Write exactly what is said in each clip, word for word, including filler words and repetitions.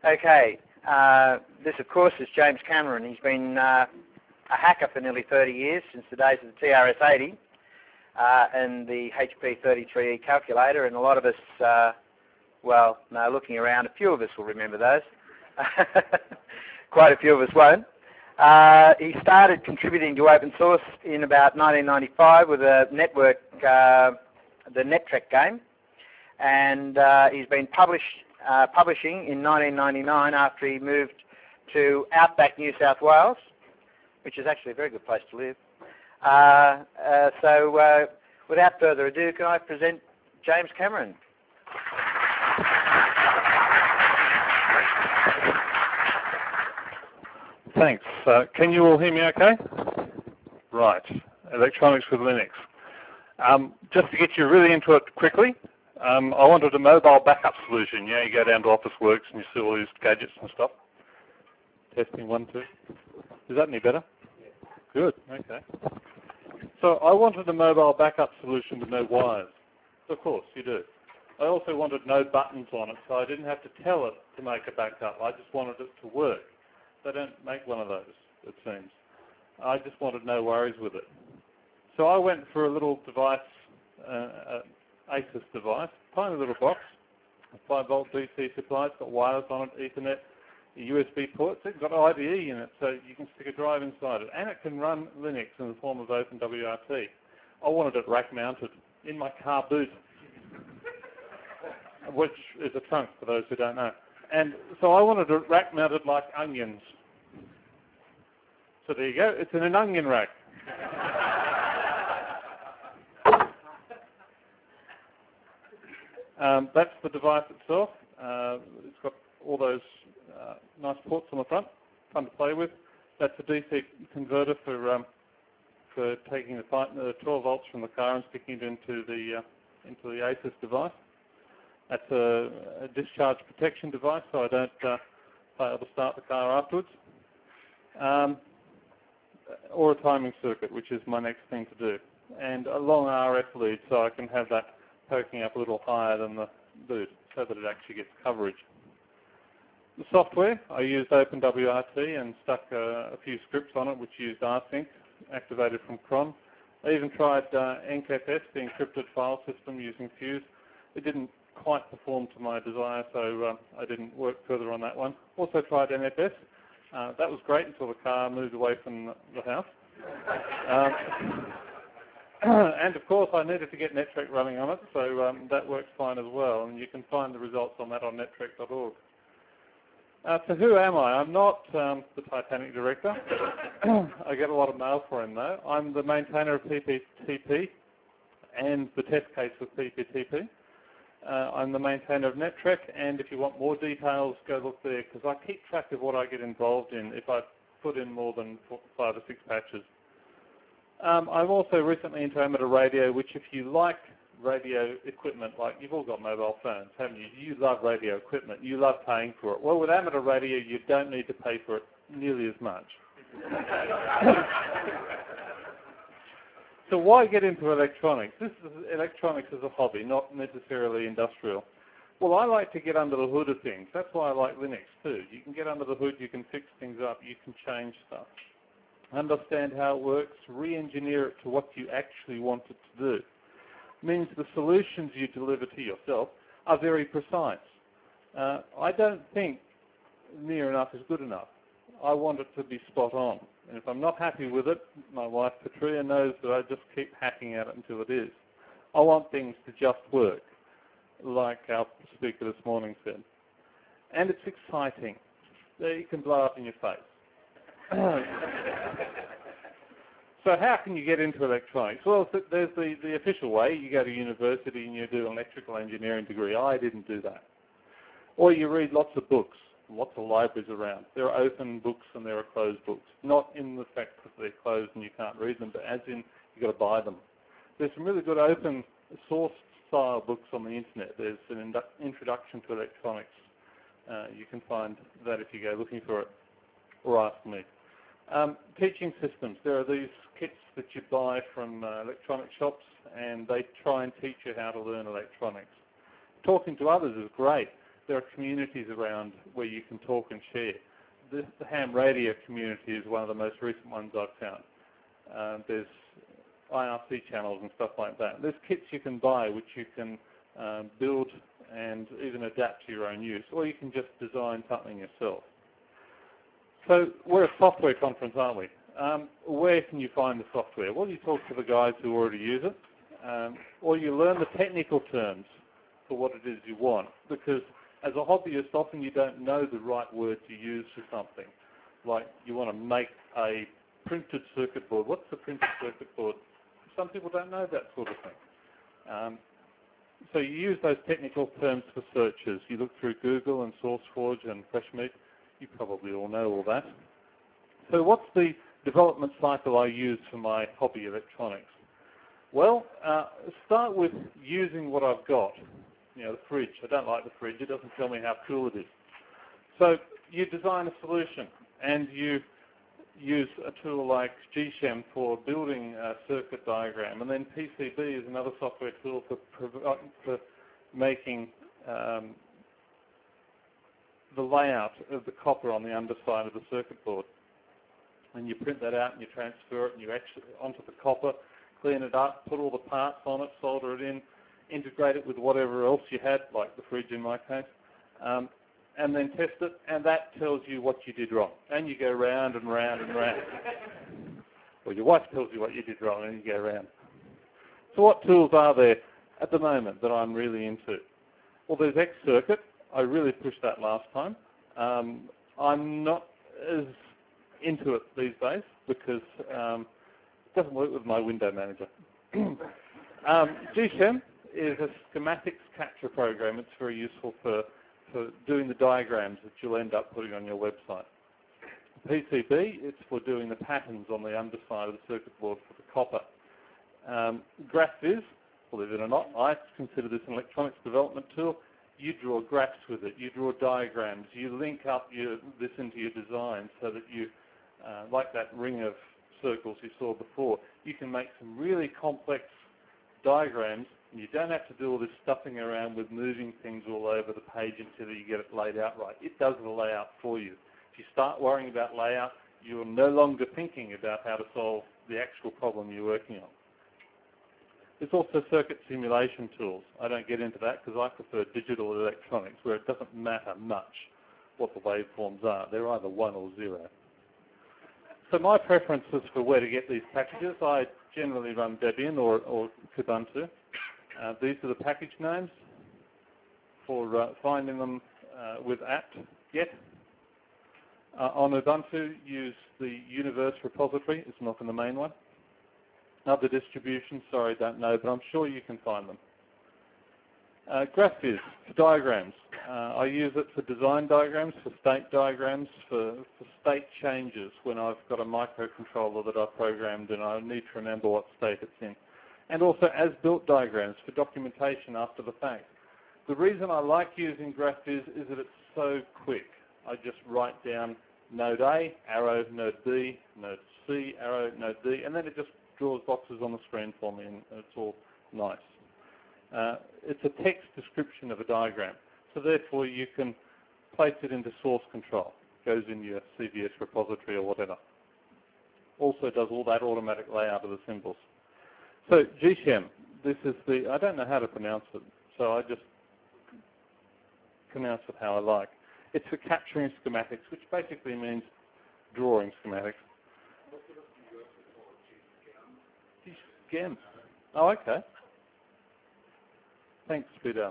Okay, uh, this of course is James Cameron. He's been uh, a hacker for nearly thirty years, since the days of the T R S eighty uh, and the H P thirty-three E calculator, and a lot of us, uh, well, no, looking around, a few of us will remember those. Quite a few of us won't. Uh, he started contributing to open source in about nineteen ninety-five with a network, uh, the NetTrek game, and uh, he's been published, uh, publishing in nineteen ninety-nine after he moved to Outback, New South Wales, which is actually a very good place to live. Uh, uh, so uh, without further ado, can I present James Cameron? Thanks. Uh, can you all hear me okay? Right. Electronics with Linux. Um, just to get you really into it quickly, um, I wanted a mobile backup solution. Yeah, you go down to Officeworks and you see all these gadgets and stuff. Testing one, two. Is that any better? Good. Okay. So I wanted a mobile backup solution with no wires. Of course, you do. I also wanted no buttons on it, so I didn't have to tell it to make a backup. I just wanted it to work. They don't make one of those, it seems. I just wanted no worries with it. So I went for a little device, uh, uh, ASUS device, tiny little box, a five volt D C supply, it's got wires on it, Ethernet, a U S B port, it's got I D E in it, so you can stick a drive inside it, and it can run Linux in the form of OpenWRT. I wanted it rack mounted in my car boot, which is a trunk for those who don't know. And so I wanted it rack mounted like onions. So there you go, it's in an onion rack. um, that's the device itself. Uh, it's got all those uh, nice ports on the front, fun to play with. That's a D C converter for um, for taking the twelve volts from the car and sticking it into the uh, into the ASUS device. That's a, a discharge protection device, so I don't uh, fail to start the car afterwards. Um, or a timing circuit, which is my next thing to do. And a long R F lead, so I can have that poking up a little higher than the boot, so that it actually gets coverage. The software, I used OpenWRT and stuck uh, a few scripts on it, which used rsync, activated from cron. I even tried uh, EncFS, the encrypted file system, using Fuse. It didn't quite perform to my desire, so uh, I didn't work further on that one. Also tried N F S. Uh, that was great until the car moved away from the house. Um, and of course I needed to get NetTrek running on it, so um, that works fine as well, and you can find the results on that on nettrek dot org. Uh, so who am I? I'm not um, the Titanic director. I get a lot of mail for him though. I'm the maintainer of P P T P and the test case with P P T P. Uh, I'm the maintainer of NetTrek, and if you want more details, go look there, because I keep track of what I get involved in if I put in more than four, five or six patches. Um, I'm also recently into amateur radio, which if you like radio equipment, like you've all got mobile phones, haven't you? You love radio equipment. You love paying for it. Well, with amateur radio, you don't need to pay for it nearly as much. So why get into electronics? This is electronics as a hobby, not necessarily industrial. Well, I like to get under the hood of things. That's why I like Linux too. You can get under the hood, you can fix things up, you can change stuff. Understand how it works, re-engineer it to what you actually want it to do. It means the solutions you deliver to yourself are very precise. Uh, I don't think near enough is good enough. I want it to be spot on. And if I'm not happy with it, my wife Patria knows that I just keep hacking at it until it is. I want things to just work, like our speaker this morning said. And it's exciting. There you can blow up in your face. So how can you get into electronics? Well, there's the, the official way. You go to university and you do an electrical engineering degree. I didn't do that. Or you read lots of books. Lots of libraries around. There are open books and there are closed books. Not in the fact that they're closed and you can't read them, but as in you've got to buy them. There's some really good open source style books on the internet. There's an introduction to electronics. Uh, you can find that if you go looking for it, or ask me. Um, teaching systems. There are these kits that you buy from uh, electronic shops, and they try and teach you how to learn electronics. Talking to others is great. there are communities around where you can talk and share. The, the ham radio community is one of the most recent ones I've found. Uh, there's I R C channels and stuff like that. There's kits you can buy which you can um, build and even adapt to your own use, or you can just design something yourself. So we're a software conference, aren't we? Um, where can you find the software? Well, you talk to the guys who already use it, um, or you learn the technical terms for what it is you want, because as a hobbyist, often you don't know the right word to use for something. Like you want to make a printed circuit board. What's a printed circuit board? Some people don't know that sort of thing. Um, so you use those technical terms for searches. You look through Google and SourceForge and FreshMeat. You probably all know all that. So what's the development cycle I use for my hobby electronics? Well, uh, start with using what I've got. You know, the fridge. I don't like the fridge. It doesn't tell me how cool it is. So you design a solution, and you use a tool like G SHEM for building a circuit diagram, and then P C B is another software tool for, for making um, the layout of the copper on the underside of the circuit board. And you print that out and you transfer it and you actually onto the copper, clean it up, put all the parts on it, solder it in, integrate it with whatever else you had, like the fridge in my case, um, and then test it, and that tells you what you did wrong. And you go round and round and round. Or your wife tells you what you did wrong, and you go round. So what tools are there at the moment that I'm really into? Well, there's Xcircuit. I really pushed that last time. Um, I'm not as into it these days because um, it doesn't work with my window manager. um, G SHEM is a schematics capture program. It's very useful for, for doing the diagrams that you'll end up putting on your website. P C B, it's for doing the patterns on the underside of the circuit board for the copper. Um, GraphViz, believe it or not, I consider this an electronics development tool. You draw graphs with it, you draw diagrams, you link up your, this into your design so that you, uh, like that ring of circles you saw before, you can make some really complex diagrams, and you don't have to do all this stuffing around with moving things all over the page until you get it laid out right. It does the layout for you. If you start worrying about layout, you're no longer thinking about how to solve the actual problem you're working on. There's also circuit simulation tools. I don't get into that because I prefer digital electronics where it doesn't matter much what the waveforms are. They're either one or zero. So my preferences for where to get these packages, I generally run Debian or, or Kubuntu. Uh, these are the package names for uh, finding them uh, with apt-get. Uh, on Ubuntu, use the Universe repository. It's not in the main one. Other distributions, sorry, don't know, but I'm sure you can find them. Uh, GraphViz for diagrams. Uh, I use it for design diagrams, for state diagrams, for, for state changes when I've got a microcontroller that I've programmed and I need to remember what state it's in. And also as-built diagrams for documentation after the fact. The reason I like using GraphViz is that it's so quick. I just write down node A, arrow, node B, node C, arrow, node D, and then it just draws boxes on the screen for me, and it's all nice. Uh, it's a text description of a diagram, so therefore you can place it into source control. It goes in your C V S repository or whatever. Also does all that automatic layout of the symbols. So G SHEM, this is the, I don't know how to pronounce it, so I just pronounce it how I like. It's for capturing schematics, which basically means drawing schematics. Gem. Oh, okay. Thanks, Peter.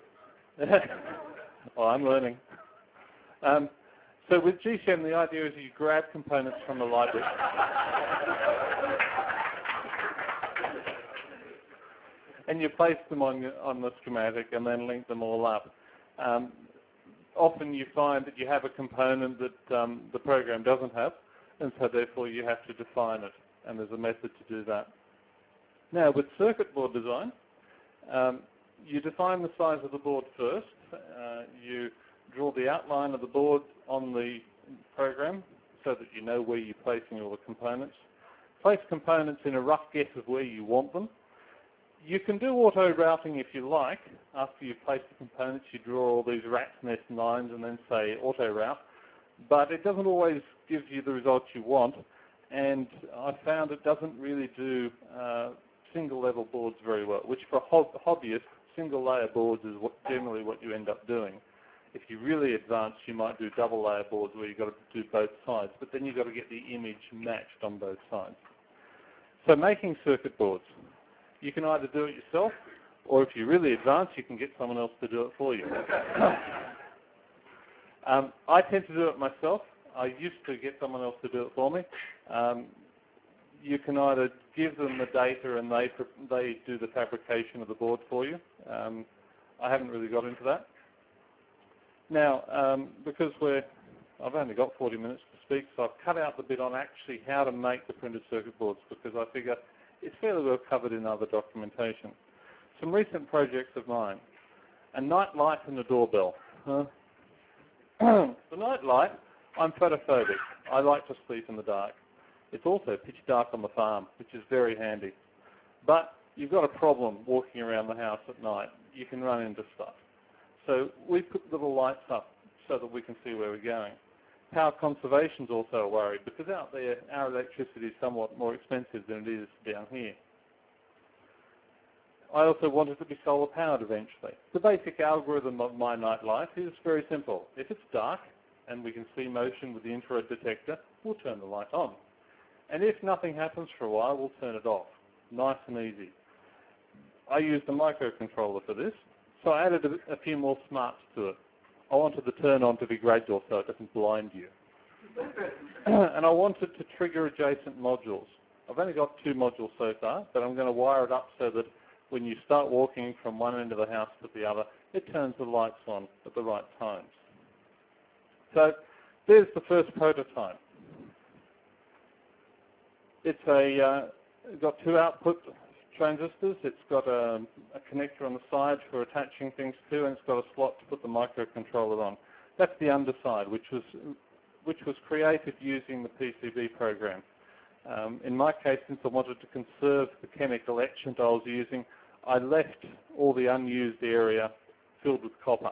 Oh, I'm learning. Um, so with G SHEM, the idea is you grab components from the library. And you place them on, on the schematic and then link them all up. Um, often you find that you have a component that um, the program doesn't have, and so therefore you have to define it, and there's a method to do that. Now, with circuit board design, um, you define the size of the board first. Uh, you draw the outline of the board on the program so that you know where you're placing all the components. Place components in a rough guess of where you want them. You can do auto routing if you like. After you place the components, you draw all these rat's nest lines and then say auto route. But it doesn't always give you the results you want. And I found it doesn't really do uh, single level boards very well, which for hob hobbyists, single layer boards is what, generally what you end up doing. If you're really advanced, you might do double layer boards where you've got to do both sides, but then you've got to get the image matched on both sides. So making circuit boards. You can either do it yourself, or if you're really advanced, you can get someone else to do it for you. um, I tend to do it myself. I used to get someone else to do it for me. Um, you can either give them the data and they, they do the fabrication of the board for you. Um, I haven't really got into that. Now, um, because we're, I've only got forty minutes to speak, so I've cut out the bit on actually how to make the printed circuit boards because I figure it's fairly well covered in other documentation. Some recent projects of mine. A night light and a doorbell. Huh? The night light, I'm photophobic. I like to sleep in the dark. It's also pitch dark on the farm, which is very handy. But you've got a problem walking around the house at night. You can run into stuff. So we put little lights up so that we can see where we're going. Power conservation is also a worry because out there our electricity is somewhat more expensive than it is down here. I also want it to be solar powered eventually. The basic algorithm of my night light is very simple. If it's dark and we can see motion with the infrared detector, we'll turn the light on. And if nothing happens for a while, we'll turn it off. Nice and easy. I used a microcontroller for this, so I added a, a few more smarts to it. I wanted the turn on to be gradual so it doesn't blind you. And I wanted to trigger adjacent modules. I've only got two modules so far, but I'm going to wire it up so that when you start walking from one end of the house to the other, it turns the lights on at the right times. So there's the first prototype. It's a, uh, got two output transistors. It's got a, a connector on the side for attaching things to, and it's got a slot to put the microcontroller on. That's the underside, which was, which was created using the P C B program. Um, in my case, since I wanted to conserve the chemical etchant I was using, I left all the unused area filled with copper.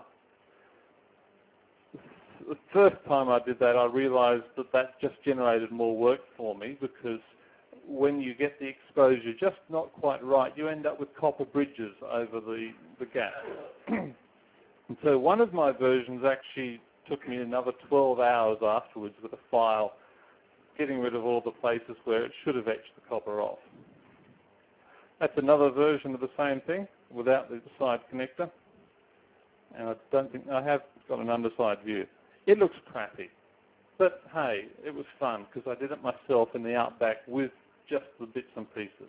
The first time I did that, I realized that that just generated more work for me because when you get the exposure just not quite right, you end up with copper bridges over the, the gap. And so one of my versions actually took me another twelve hours afterwards with a file, getting rid of all the places where it should have etched the copper off. That's another version of the same thing without the side connector. And I don't think I have got an underside view. It looks crappy, but hey, it was fun because I did it myself in the outback with just the bits and pieces.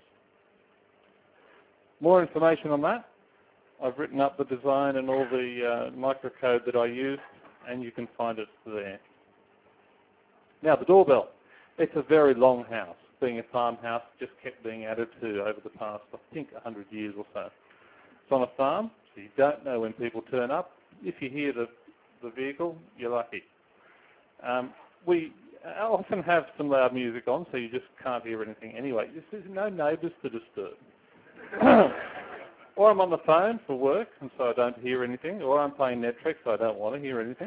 More information on that. I've written up the design and all the uh, microcode that I used, and you can find it there. Now, the doorbell. It's a very long house. Being a farmhouse, just kept being added to over the past, I think, one hundred years or so. It's on a farm, so you don't know when people turn up. If you hear the, the vehicle, you're lucky. Um, we often have some loud music on, so you just can't hear anything anyway. There's no neighbours to disturb. Or I'm on the phone for work, and so I don't hear anything. Or I'm playing Netflix, so I don't want to hear anything.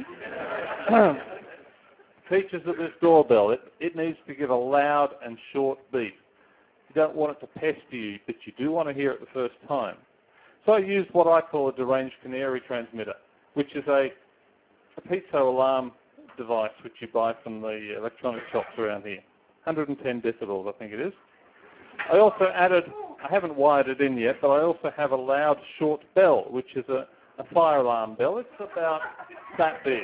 Features of this doorbell. It, it needs to give a loud and short beep. You don't want it to pester you, but you do want to hear it the first time. So I used what I call a deranged canary transmitter, which is a, a piezo alarm device which you buy from the electronic shops around here. one hundred ten decibels, I think it is. I also added, I haven't wired it in yet, but I also have a loud short bell, which is a, a fire alarm bell. It's about that big.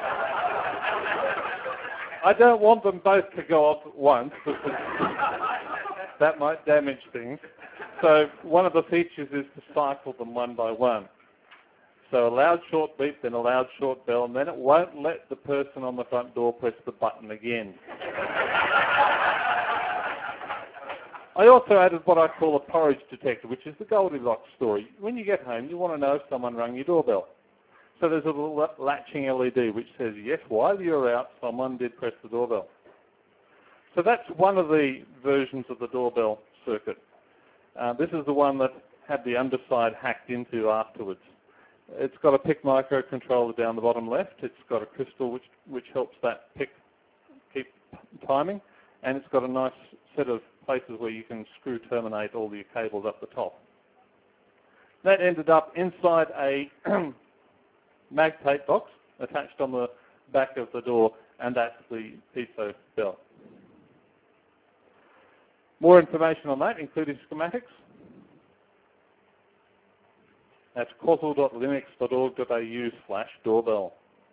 I don't want them both to go off at once because that might damage things. So one of the features is to cycle them one by one. So a loud short beep, then a loud short bell, and then it won't let the person on the front door press the button again. I also added what I call a porridge detector, which is the Goldilocks story. When you get home, you want to know if someone rang your doorbell. So there's a little latching L E D which says, yes, while you're out, someone did press the doorbell. So that's one of the versions of the doorbell circuit. Uh, this is the one that had the underside hacked into afterwards. It's got a P I C microcontroller down the bottom left. It's got a crystal which, which helps that P I C keep timing. And it's got a nice set of places where you can screw terminate all your cables up the top. That ended up inside a mag tape box attached on the back of the door, and that's the piezo bell. More information on that, including schematics, that's causal dot linux dot org dot A U slash doorbell.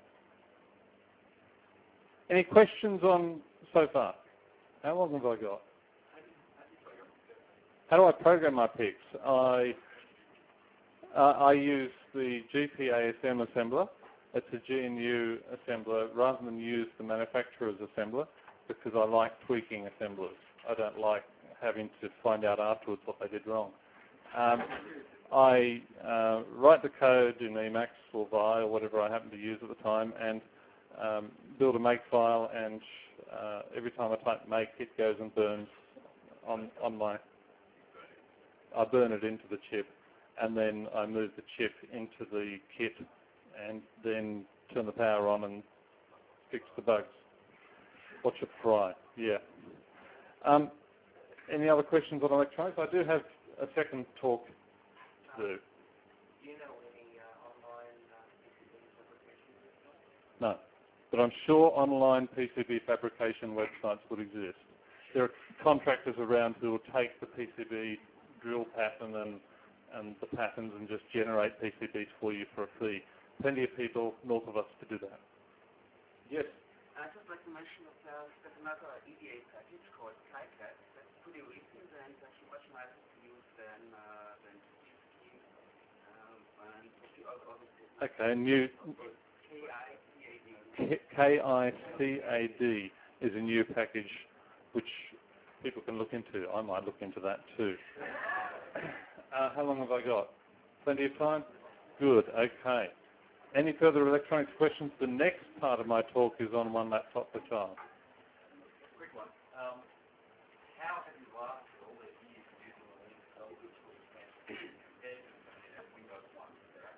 Any questions on so far? How long have I got? How do I program my P I Cs? I, uh, I use the G P A S M assembler. It's a G N U assembler rather than use the manufacturer's assembler because I like tweaking assemblers. I don't like having to find out afterwards what they did wrong. Um, I uh, write the code in Emacs or Vi or whatever I happen to use at the time and um, build a make file, and uh, every time I type make, it goes and burns on, on my, I burn it into the chip, and then I move the chip into the kit and then turn the power on and fix the bugs. Watch it fry, yeah. Um, any other questions on electronics? I do have a second talk to do. Do you know any uh, online uh, P C B fabrication websites? No, but I'm sure online P C B fabrication websites would exist. There are contractors around who will take the P C B drill pattern and, and the patterns and just generate P C Bs for you for a fee. Plenty of people north of us to do that. Yes? I'd just like to mention that uh, there's another E D A package called KiCad that's pretty recent and actually much nicer to use than uh, than G P U. Um, and a few other other Okay, new K I C A D. K I C A D is a new package which people can look into. I might look into that too. Uh, how long have I got? Plenty of time? Good, okay. Any further electronics questions? The next part of my talk is on one laptop per child. Quick one. Um, how have you lasted all these years using the Linux developer tools and compared to Windows one?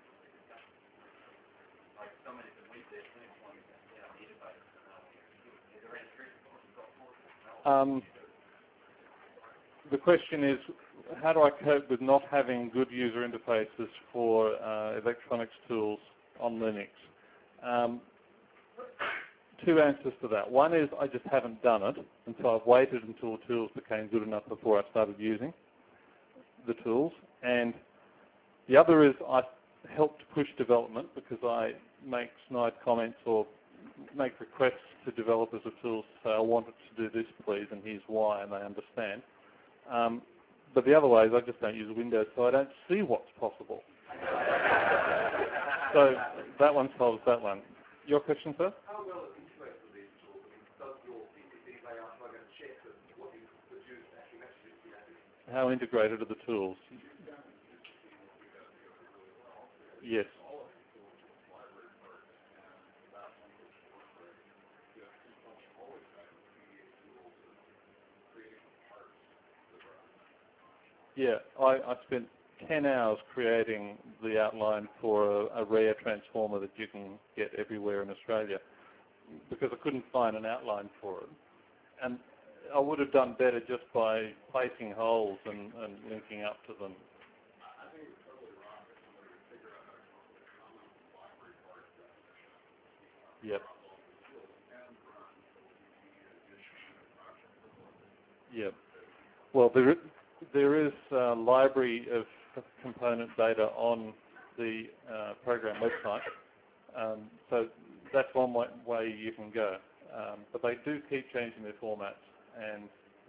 Like so many of the Windows Linux ones, you know, the interface. Is there any truth to what you've got for it? Um, the question is, how do I cope with not having good user interfaces for uh, electronics tools on Linux? Um, two answers to that. One is I just haven't done it, and so I've waited until the tools became good enough before I started using the tools. And the other is I helped push development because I make snide comments or make requests to developers of tools to say, I wanted to do this, please, and here's why, and they understand. Um, but the other way is I just don't use Windows, so I don't see what's possible. So that one solves that one. Your question, sir? How well integrated are these tools? I mean, does your P C B layout plug and check that what you produce actually matches it? How integrated are the tools? Yes. Yeah, I, I spent ten hours creating the outline for a, a rare transformer that you can get everywhere in Australia because I couldn't find an outline for it. And I would have done better just by placing holes and, and linking up to them. Yep. Yep. Well, there, there is a library of component data on the uh, program website, um, so that's one way, way you can go. Um, but they do keep changing their formats, and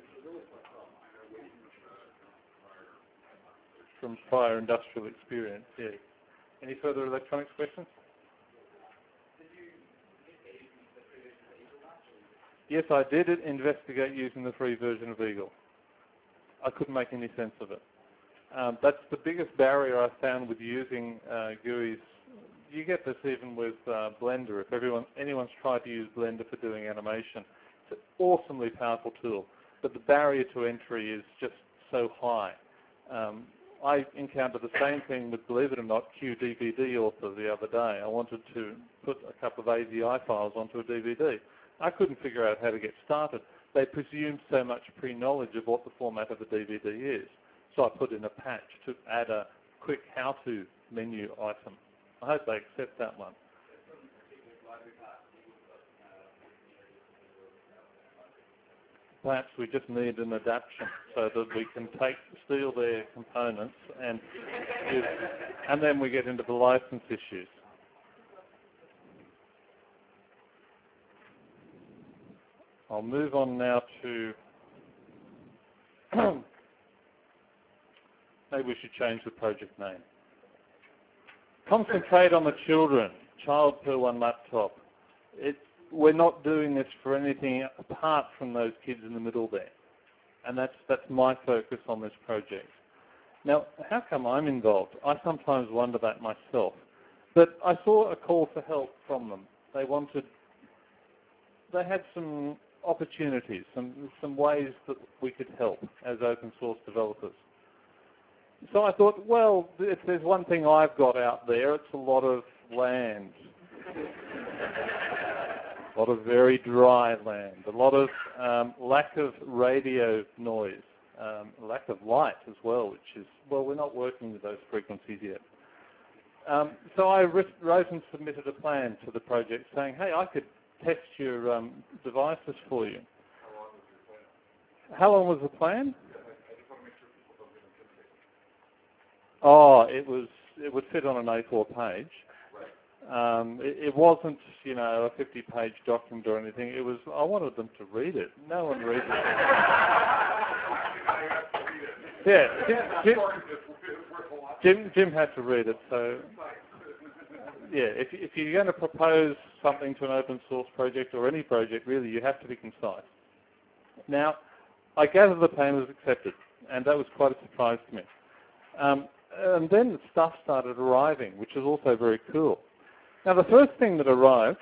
from prior industrial experience, yeah. Any further electronics questions? Yes, I did investigate using the free version of Eagle. I couldn't make any sense of it. Um, that's the biggest barrier I found with using uh, G U Is. You get this even with uh, Blender. If everyone, anyone's tried to use Blender for doing animation, it's an awesomely powerful tool, but the barrier to entry is just so high. Um, I encountered the same thing with, believe it or not, Q D V D Author the other day. I wanted to put a couple of A V I files onto a D V D. I couldn't figure out how to get started. They presumed so much pre-knowledge of what the format of a D V D is. So I put in a patch to add a quick how-to menu item. I hope they accept that one. Perhaps we just need an adaptation so that we can take, steal their components and use, and then we get into the license issues. I'll move on now to, maybe we should change the project name. Concentrate on the children, child per one laptop. It, we're not doing this for anything apart from those kids in the middle there. And that's, that's my focus on this project. Now, how come I'm involved? I sometimes wonder that myself. But I saw a call for help from them. They wanted, they had some opportunities, some, some ways that we could help as open source developers. So I thought, well, if there's one thing I've got out there, it's a lot of land. A lot of very dry land, a lot of um, lack of radio noise, um, lack of light as well, which is, well, we're not working with those frequencies yet. Um, so I wrote and submitted a plan to the project saying, hey, I could test your um, devices for you. How long was the plan? Oh, it was, it would fit on an A four page. Um, it, it wasn't, you know, a fifty-page document or anything. It was, I wanted them to read it. No one reads it. Yeah, Jim, Jim, Jim had to read it. So, yeah, if, if you're going to propose something to an open source project or any project, really, you have to be concise. Now, I gather the plan was accepted, and that was quite a surprise to me. Um, and then the stuff started arriving, which is also very cool. Now, the first thing that arrived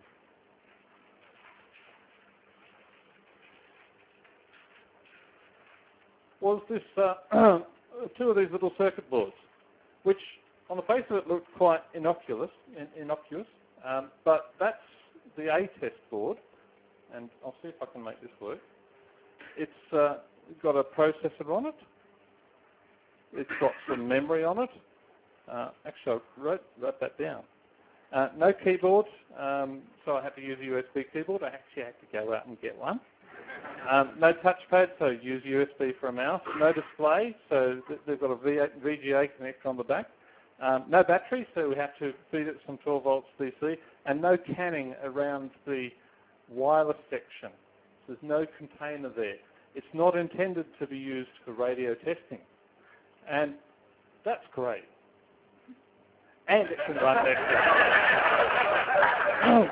was this uh, two of these little circuit boards, which on the face of it looked quite innocuous, in, innocuous um, but that's the A-test board, and I'll see if I can make this work. It's uh, got a processor on it. It's got some memory on it. Uh, actually, I wrote, wrote that down. Uh, no keyboard, um, so I had to use a U S B keyboard. I actually had to go out and get one. Um, no touchpad, so use U S B for a mouse. No display, so th they've got a V G A connector on the back. Um, no battery, so we have to feed it some twelve volts D C. And no canning around the wireless section. There's no container there. It's not intended to be used for radio testing. And that's great. And it can run Nexus.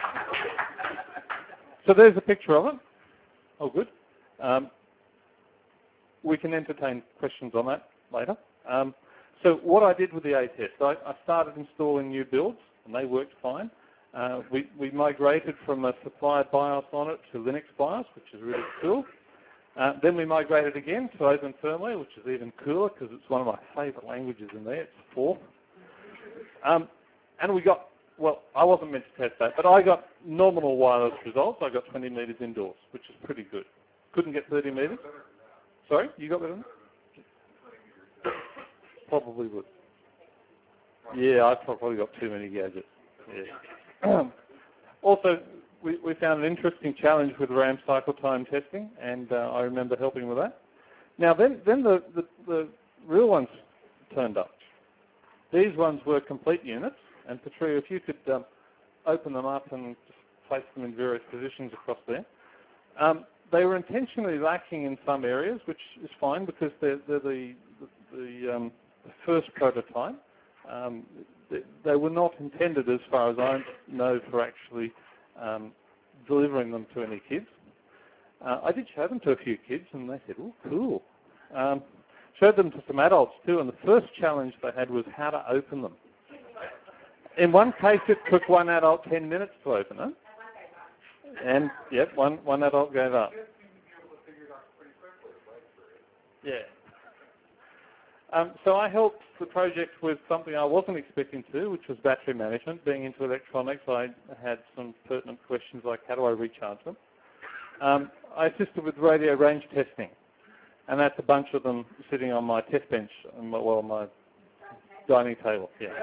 So there's a picture of it. Oh, good. Um, we can entertain questions on that later. Um, so what I did with the A-test, I, I started installing new builds, and they worked fine. Uh, we, we migrated from a supplied BIOS on it to Linux BIOS, which is really cool. Uh, then we migrated again to Open Firmware, which is even cooler because it's one of my favourite languages in there. It's four. Um, and we got, well, I wasn't meant to test that, but I got nominal wireless results. I got twenty metres indoors, which is pretty good. Couldn't get thirty metres. Sorry, you got better than that? Probably would. Yeah, I probably got too many gadgets. Yeah. Also, we, we found an interesting challenge with RAM cycle time testing, and uh, I remember helping with that. Now, then, then the, the, the real ones turned up. These ones were complete units, and Patria, if you could um, open them up and just place them in various positions across there. Um, they were intentionally lacking in some areas, which is fine because they're, they're the, the, the, um, the first prototype. Um, they, they were not intended, as far as I know, for actually um, delivering them to any kids. Uh, I did show them to a few kids, and they said, "Oh, cool." Um, showed them to some adults too, and the first challenge they had was how to open them. In one case, it took one adult ten minutes to open it, and yep, one one adult gave up. Yeah. Um, so I helped the project with something I wasn't expecting to, which was battery management. Being into electronics, I had some pertinent questions like how do I recharge them. Um, I assisted with radio range testing, and that's a bunch of them sitting on my test bench, on my, well, on my dining table. Yeah.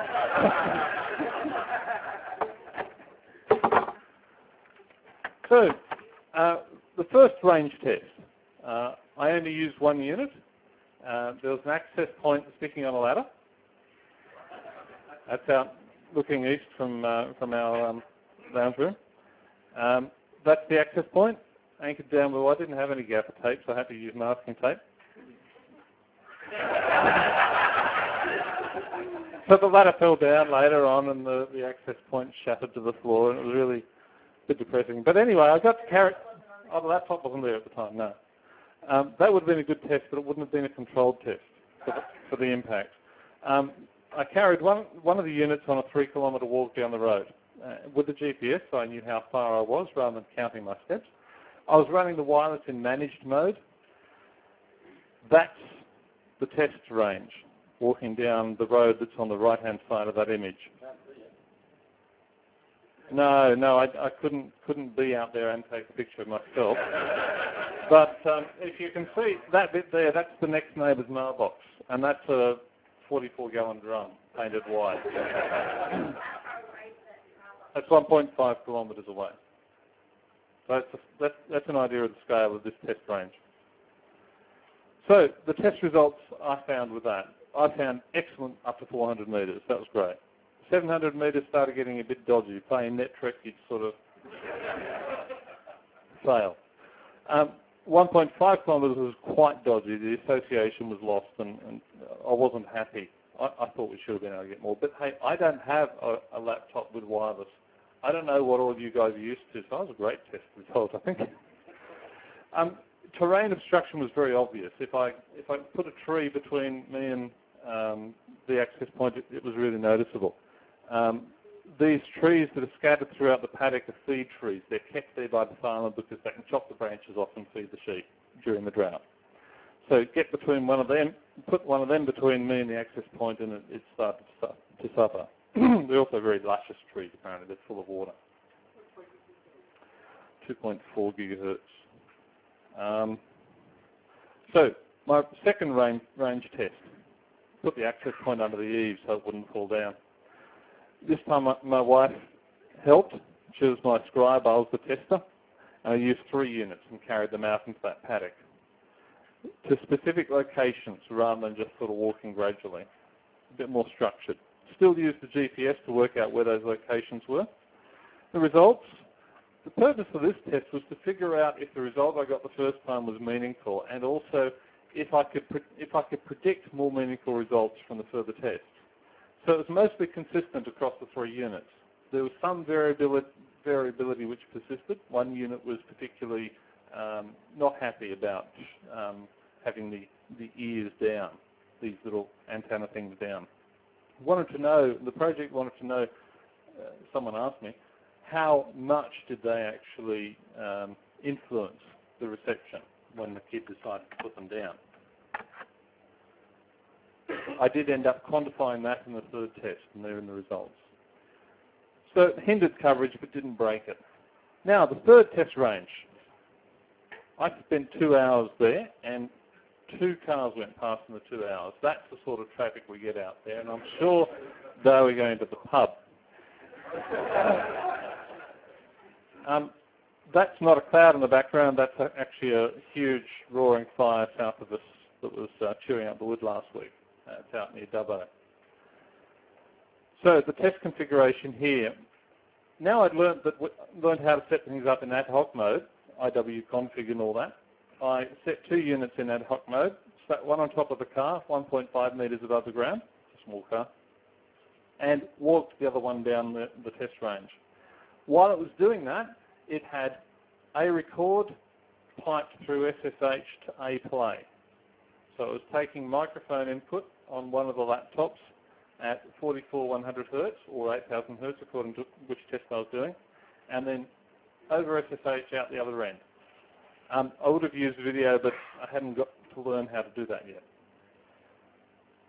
So uh, the first range test, uh, I only used one unit. Uh, there was an access point sticking on a ladder. That's out looking east from uh, from our um, lounge room. Um, that's the access point, anchored down. Well, I didn't have any gaffer tape, so I had to use masking tape. So the ladder fell down later on, and the, the access point shattered to the floor, and it was really a bit depressing. But anyway, I got to carry. Oh, the laptop wasn't there at the time. No. Um, that would have been a good test, but it wouldn't have been a controlled test for the, for the impact. Um, I carried one, one of the units on a three kilometre walk down the road. Uh, with the G P S, so I knew how far I was rather than counting my steps. I was running the wireless in managed mode. That's the test range, walking down the road that's on the right-hand side of that image. No, no, I, I couldn't couldn't be out there and take a picture of myself. But um, if you can see that bit there, that's the next neighbour's mailbox, and that's a forty-four gallon drum painted white. That's one point five kilometres away. So that's, a, that's, that's an idea of the scale of this test range. So the test results I found with that, I found excellent up to four hundred metres. That was great. seven hundred metres started getting a bit dodgy. Playing NetTrek, you'd sort of fail. Um, one point five kilometres was quite dodgy. The association was lost, and, and I wasn't happy. I, I thought we should have been able to get more. But hey, I don't have a, a laptop with wireless. I don't know what all of you guys are used to, so that was a great test result, I think. um, terrain obstruction was very obvious. If I if I put a tree between me and um, the access point, it, it was really noticeable. Um, these trees that are scattered throughout the paddock are feed trees. They're kept there by the farmer because they can chop the branches off and feed the sheep during the drought. So get between one of them, put one of them between me and the access point, and it, it started to suffer. They're also very luscious trees, apparently. They're full of water. two point four gigahertz. Um, so my second range, range test, put the access point under the eaves so it wouldn't fall down. This time my, my wife helped. She was my scribe, I was the tester, and I used three units and carried them out into that paddock to specific locations rather than just sort of walking gradually, a bit more structured. Still used the G P S to work out where those locations were. The results, the purpose of this test was to figure out if the result I got the first time was meaningful, and also if I could, if I could predict more meaningful results from the further tests. So it was mostly consistent across the three units. There was some variability, variability which persisted. One unit was particularly um, not happy about um, having the, the ears down, these little antenna things down. Wanted to know, the project wanted to know, uh, someone asked me, how much did they actually um, influence the reception when the kid decided to put them down? I did end up quantifying that in the third test, and they're in the results. So it hindered coverage but didn't break it. Now, the third test range. I spent two hours there, and two cars went past in the two hours. That's the sort of traffic we get out there, and I'm sure they were going to the pub. um, that's not a cloud in the background. That's a, actually a huge roaring fire south of us that was uh, chewing up the wood last week. Uh, it's out near Dubbo. So the test configuration here. Now I'd learned, that learned how to set things up in ad hoc mode, I W config and all that. I set two units in ad hoc mode, sat one on top of the car, one point five metres above the ground, a small car, and walked the other one down the, the test range. While it was doing that, it had A record piped through S S H to A play. So it was taking microphone input on one of the laptops at forty-four one hundred hertz or eight thousand hertz according to which test I was doing, and then over S S H out the other end. Um, I would have used video, but I hadn't got to learn how to do that yet.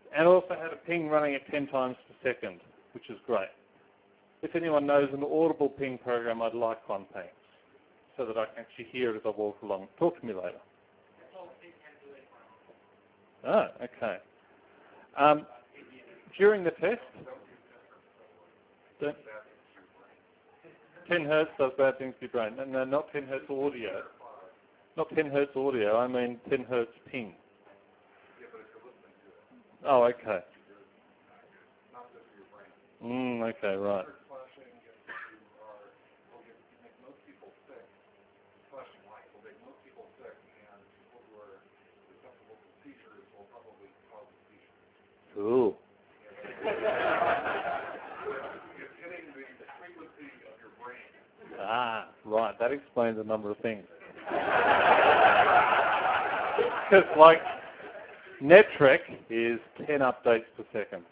and also had a ping running at ten times per second, which is great. If anyone knows an audible ping program, I'd like one, thanks, so that I can actually hear it as I walk along. Talk to me later. Oh, okay. Um, during the test, the ten hertz does bad things to your brain. No, no, not ten hertz audio. Not ten hertz audio, I mean ten hertz ping. Oh, okay. Mm, okay, right. Ooh. Ah, right. That explains a number of things. Because, like, NetTrek is ten updates per second.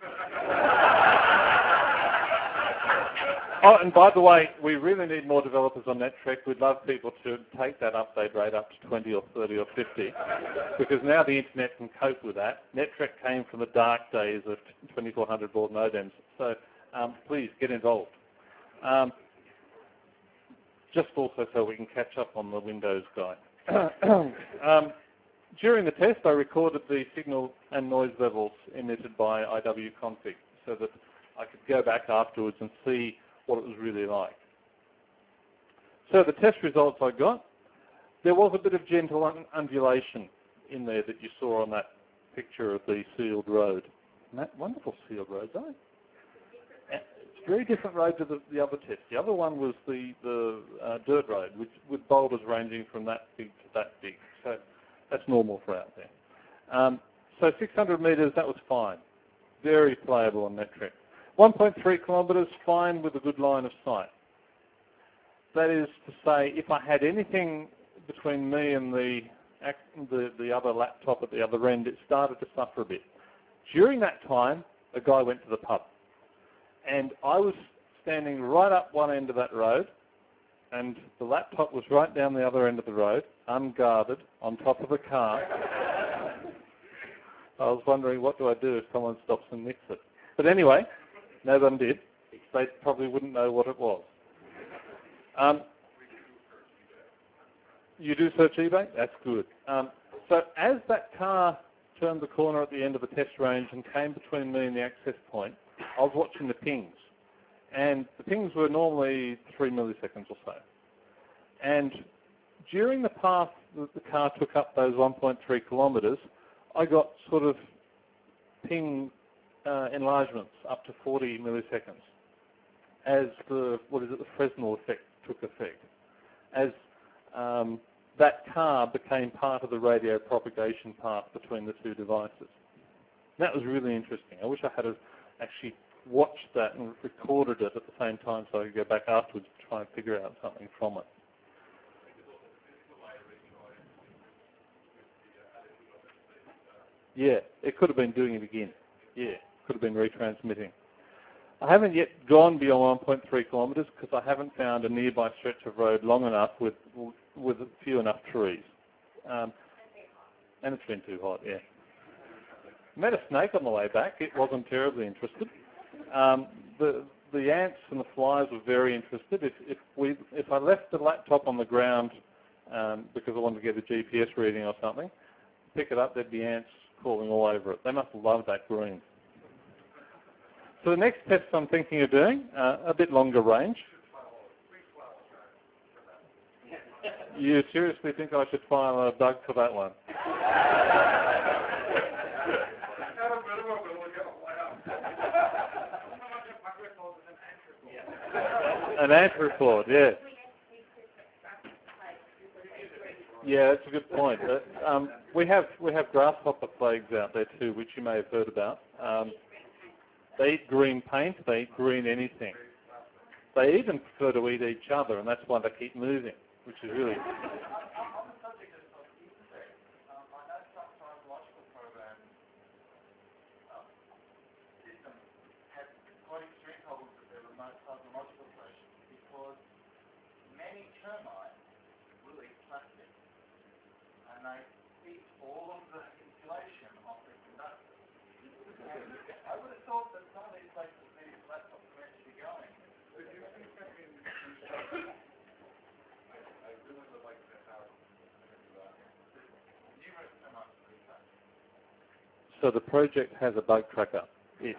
Oh, and by the way, we really need more developers on NetTrek. We'd love people to take that update rate up to twenty or thirty or fifty, because now the internet can cope with that. NetTrek came from the dark days of twenty-four hundred baud modems, so um, please get involved. Um, just also so we can catch up on the Windows guy. um, during the test, I recorded the signal and noise levels emitted by I W config so that I could go back afterwards and see what it was really like. So the test results I got, there was a bit of gentle un undulation in there that you saw on that picture of the sealed road. And that wonderful sealed roads, aren't they? It's a very different road to the, the other test. The other one was the, the uh, dirt road, which, with boulders ranging from that big to that big. So that's normal for out there. Um, so six hundred metres, that was fine. Very playable on NetTrek. one point three kilometres, fine with a good line of sight. That is to say, if I had anything between me and the, the, the other laptop at the other end, it started to suffer a bit. During that time, a guy went to the pub. And I was standing right up one end of that road, and the laptop was right down the other end of the road, unguarded, on top of a car. I was wondering, what do I do if someone stops and nicks it? But anyway, no one did. They probably wouldn't know what it was. Um, you do search eBay? That's good. Um, so as that car turned the corner at the end of the test range and came between me and the access point, I was watching the pings. And the pings were normally three milliseconds or so. And during the path that the car took up those one point three kilometres, I got sort of ping uh, enlargements up to forty milliseconds as the, what is it, the Fresnel effect took effect. As um, that car became part of the radio propagation path between the two devices. That was really interesting. I wish I had actually watched that and recorded it at the same time so I could go back afterwards to try and figure out something from it. Yeah, it could have been doing it again. Yeah, could have been retransmitting. I haven't yet gone beyond one point three kilometres because I haven't found a nearby stretch of road long enough with with few enough trees. Um, and it's been too hot, yeah. Met a snake on the way back. It wasn't terribly interested. Um, the the ants and the flies were very interested. If if we if I left the laptop on the ground um, because I wanted to get a G P S reading or something, pick it up, there'd be ants crawling all over it. They must love that green. So the next test I'm thinking of doing, uh, a bit longer range. You seriously think I should file a bug for that one? An ant report, yeah. Yeah, that's a good point. Uh, um, we have we have grasshopper plagues out there too, which you may have heard about. Um, they eat green paint. They eat green anything. They even prefer to eat each other, and that's why they keep moving, which is really. So the project has a bug tracker. It,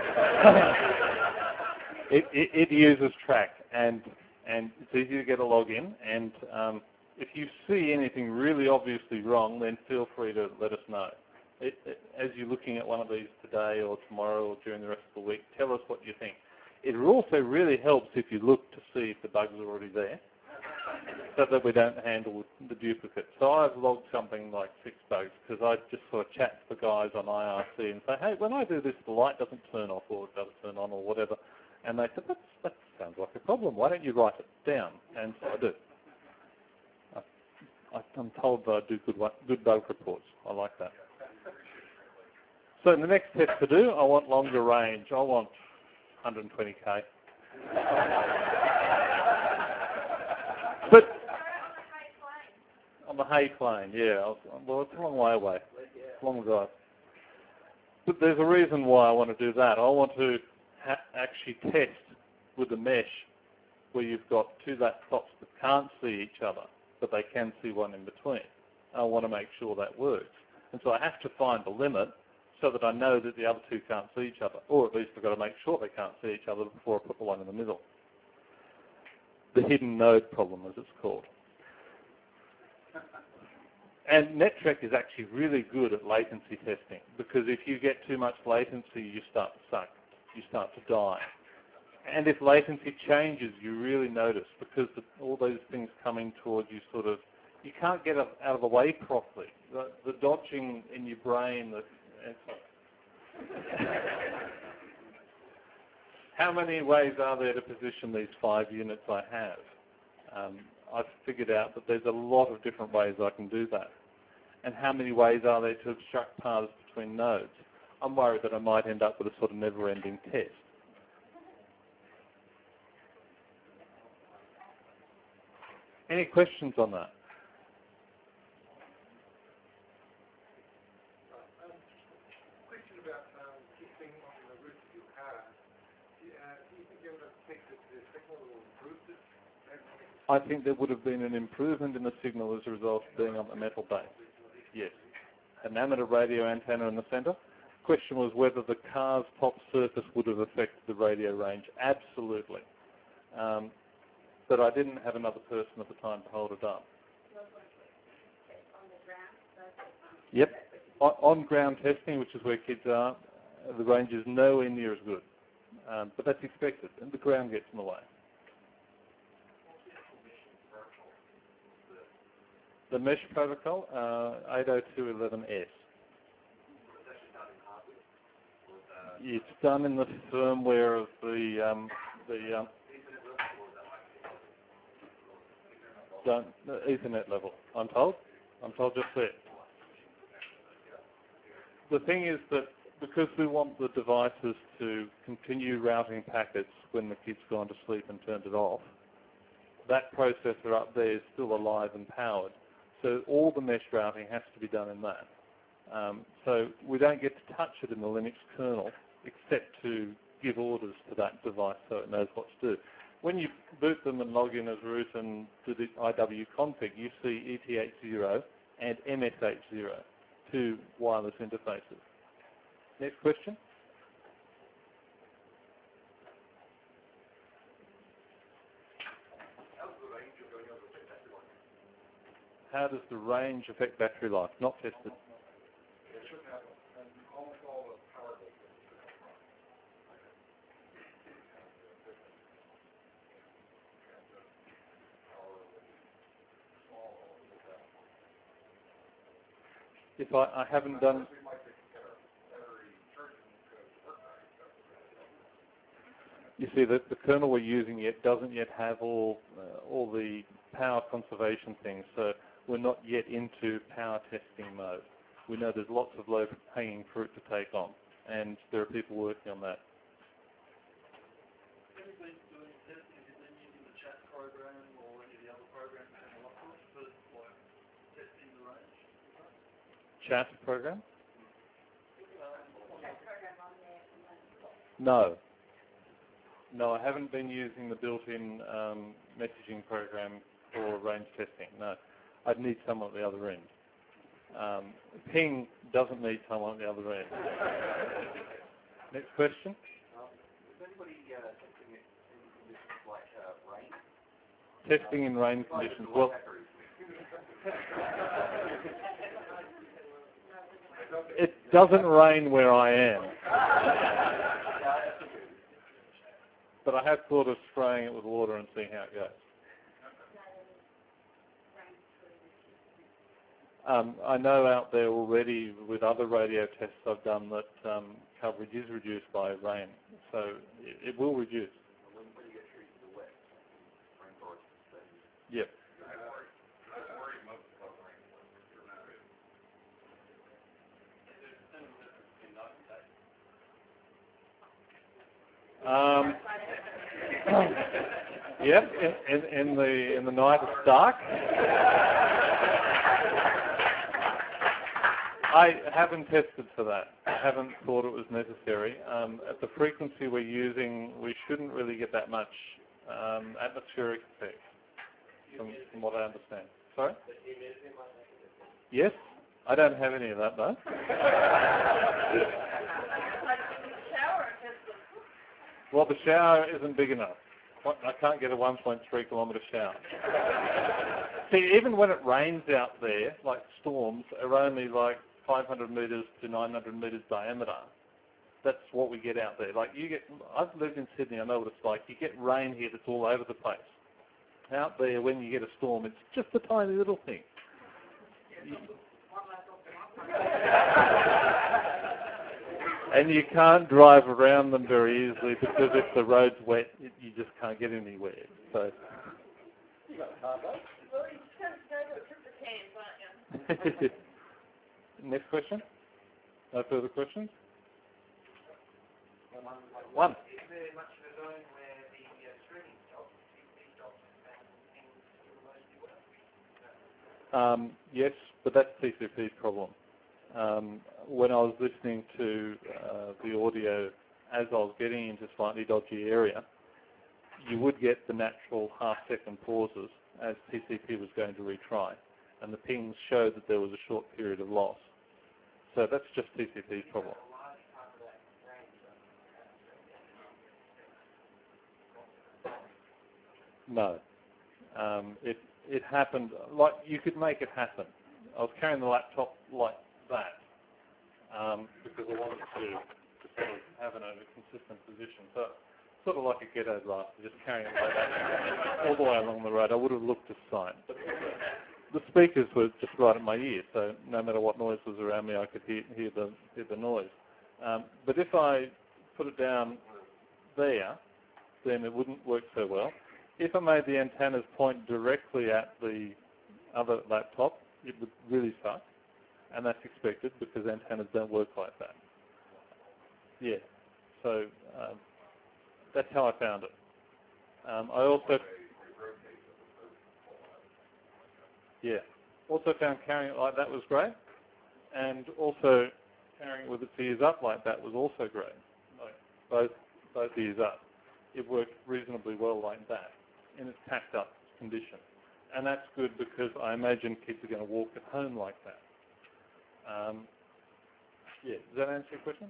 it, it, it uses Track, and and it's easy to get a login. And um, if you see anything really obviously wrong, then feel free to let us know. It, it, as you're looking at one of these today or tomorrow or during the rest of the week, tell us what you think. It also really helps if you look to see if the bugs are already there, so that we don't handle the duplicate. So I've logged something like six bugs because I just sort of chat to the guys on I R C and say, hey, when I do this, the light doesn't turn off or it doesn't turn on or whatever. And they said, That's, that sounds like a problem. Why don't you write it down? And so I do. I, I'm told that I do good, good bug reports. I like that. So the next test to do, I want longer range. I want one hundred twenty K. But on the Hay Plain, yeah. I was, well, it's a long way away. It's a long drive. But there's a reason why I want to do that. I want to ha actually test with the mesh where you've got two laptops that can't see each other, but they can see one in between. I want to make sure that works. And so I have to find the limit so that I know that the other two can't see each other, or at least I've got to make sure they can't see each other before I put the one in the middle. The hidden node problem, as it's called. And NetTrek is actually really good at latency testing, because if you get too much latency, you start to suck. You start to die. And if latency changes, you really notice, because the, all those things coming towards you sort of, you can't get out of the way properly. The, the dodging in your brain, the, how many ways are there to position these five units I have? Um, I've figured out that there's a lot of different ways I can do that. And how many ways are there to obstruct paths between nodes? I'm worried that I might end up with a sort of never-ending test. Any questions on that? I think there would have been an improvement in the signal as a result of being on the metal base. Yes. An amateur radio antenna in the centre. Question was whether the car's top surface would have affected the radio range. Absolutely. Um, but I didn't have another person at the time to hold it up. Yep. On, on ground testing, which is where kids are, the range is nowhere near as good. Um, but that's expected, and the ground gets in the way. The mesh protocol, uh, eight oh two dot eleven S. It's done in the firmware of the um, the, um, done, the Ethernet level. I'm told. I'm told just there. The thing is that because we want the devices to continue routing packets when the kid's gone to sleep and turned it off, that processor up there is still alive and powered. So all the mesh routing has to be done in that. Um, so we don't get to touch it in the Linux kernel except to give orders to that device so it knows what to do. When you boot them and log in as root and do the I W config, you see E T H zero and M S H zero, two wireless interfaces. Next question. How does the range affect battery life? Not tested. If I, I haven't done... You see, the, the kernel we're using yet doesn't yet have all, uh, all the power conservation things, so we're not yet into power testing mode. We know there's lots of low-hanging fruit to take on, and there are people working on that. Have you been doing testing? Have you been using the chat program or any of the other programs in the for like testing the range? Chat program? No. No, I haven't been using the built-in um, messaging program for range testing. No, I'd need someone at the other end. Um, ping doesn't need someone on the other end. Next question. Um, is anybody uh, testing it in conditions like uh, rain? Testing in rain conditions. Well, it doesn't rain where I am. But I have thought of spraying it with water and seeing how it goes. Um, I know out there already with other radio tests I've done that um, coverage is reduced by rain, so it, it will reduce. Yep. Um, yep, in, in, in the in the night it's dark. I haven't tested for that. I haven't thought it was necessary. Um, at the frequency we're using, we shouldn't really get that much um, atmospheric effect, from, from what I understand. Sorry? Yes, I don't have any of that though. Well, the shower isn't big enough. I can't get a one point three kilometre shower. See, even when it rains out there, like storms are only like five hundred metres to nine hundred metres diameter. That's what we get out there. Like you get, I've lived in Sydney, I know what it's like. You get rain here that's all over the place. Out there, when you get a storm, it's just a tiny little thing. And you can't drive around them very easily because if the road's wet, it, you just can't get anywhere. So. Next question? No further questions? One. Is there much of a zone where the uh, streaming stops, T V stops, and things will mostly work? Um, yes, but that's T C P's problem. Um, when I was listening to uh, the audio as I was getting into slightly dodgy area, you would get the natural half-second pauses as T C P was going to retry, and the pings showed that there was a short period of loss. So that's just T C P's problem. No. Um, it, it happened, like you could make it happen. I was carrying the laptop like that um, because I wanted to, to sort of have it in a consistent position. So sort of like a ghetto blaster, just carrying it like that all the way along the road. I would have looked aside. But the speakers were just right at my ear, so no matter what noise was around me, I could hear, hear, the, hear the noise. Um, but if I put it down there, then it wouldn't work so well. If I made the antennas point directly at the other laptop, it would really suck, and that's expected because antennas don't work like that. Yeah, so um, that's how I found it. Um, I also, yeah, also found carrying it like that was great, and also carrying it with its ears up like that was also great. Like both both ears up, it worked reasonably well like that in its tacked up condition. And that's good because I imagine kids are going to walk at home like that. Um, yeah, does that answer your question?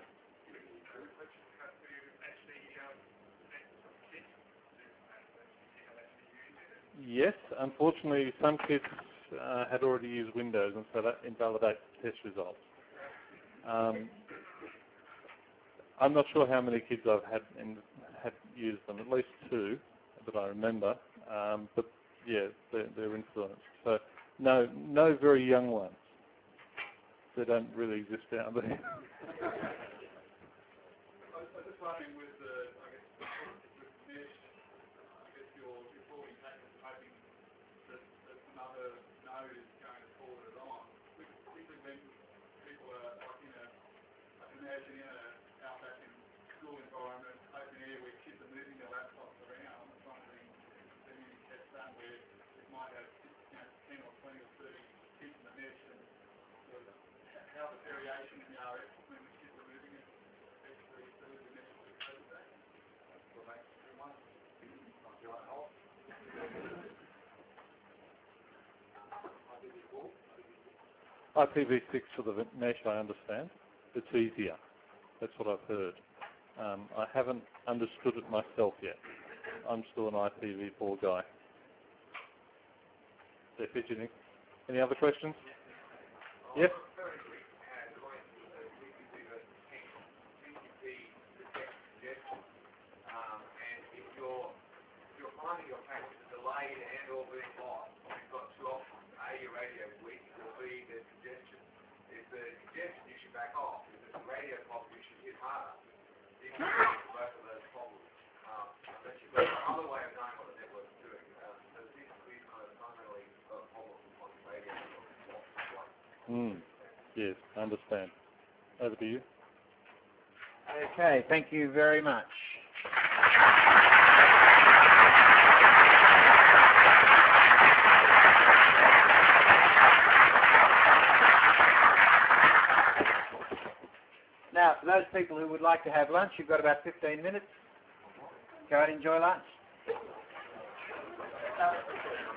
Yes, unfortunately some kids uh, had already used Windows, and so that invalidates the test results. Um, I'm not sure how many kids I've had in, had used them, at least two that I remember, um, but yeah, they're, they're influenced. So no, no very young ones. They don't really exist out there. I was just wondering with the, I guess, with mesh, I guess you're, you're probably hoping that, that another node is going to forward it on, particularly when people are like in a, I can imagine in a, out back in school environment, open air where kids are moving their laptops around. I'm wondering if there's any tests done where it might have, you know, ten or twenty or thirty kids in the mesh, and sort of how the variation in the R F when the kids are moving it actually through the mesh will go to that. That's what makes it too much. Not your own hole. I P v six for the mesh, I understand. It's easier. That's what I've heard. Um, I haven't understood it myself yet. I'm still an I P v four guy. They're fidgeting. Any other questions? Yes? Finding your packets are delayed and or being lost. You've got two options. A, your radio is weak, or B, there's congestion. If the congestion, you should back off. If it's a radio problem, you should hit harder. You can fix both of those problems. Um, unless you've got another way of knowing what the network's doing. Um, so this is kind of primarily a problem on the radio. Mm. Yes, I understand. Over to you. Okay, thank you very much. Now, for those people who would like to have lunch, you've got about fifteen minutes. Go out and enjoy lunch.